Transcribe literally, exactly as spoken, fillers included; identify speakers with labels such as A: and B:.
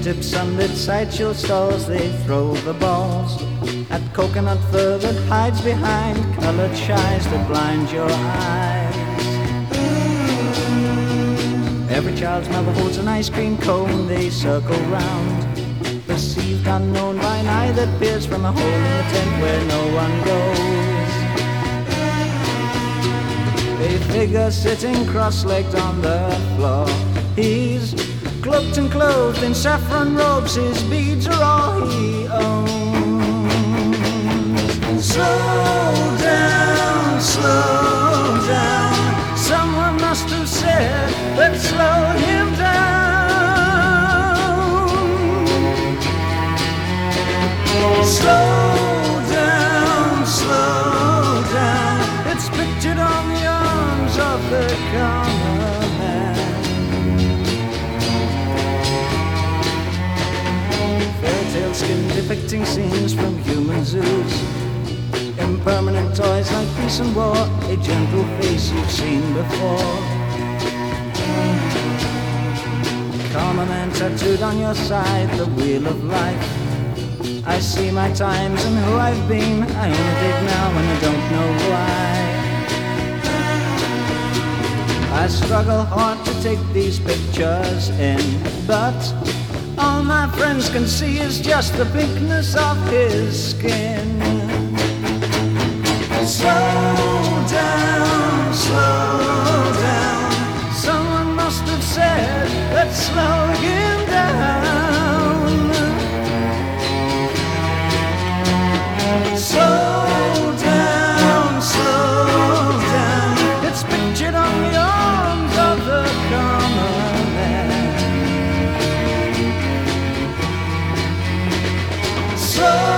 A: fingertips sunlit sideshow stalls, they throw the balls at coconut fur that hides behind colored shies that blind your eyes. Every child's mother holds an ice cream cone, they circle round, perceived unknown by an eye that peers from a hole in the tent where no one goes. A figure sitting cross-legged on the floor, he's cloaked and clothed in saffron robes, his beads are all he owns. Slow down, slow down, someone must have said, let's slow him down. Slow down, slow down, it's pictured on the arms of the common man. Fairy tale skin depicting scenes from human zoos, impermanent toys like peace and war, a gentle face you've seen before. Karma man tattooed on your side, the wheel of life. I see my times and who I've been, I only dig now and I don't know why. I struggle hard to take these pictures in, but all my friends can see is just the pinkness of his skin. Slow down, slow down, someone must have said, let's slow him down. Slow down, slow down, it's pictured on the arms of the common man. Slow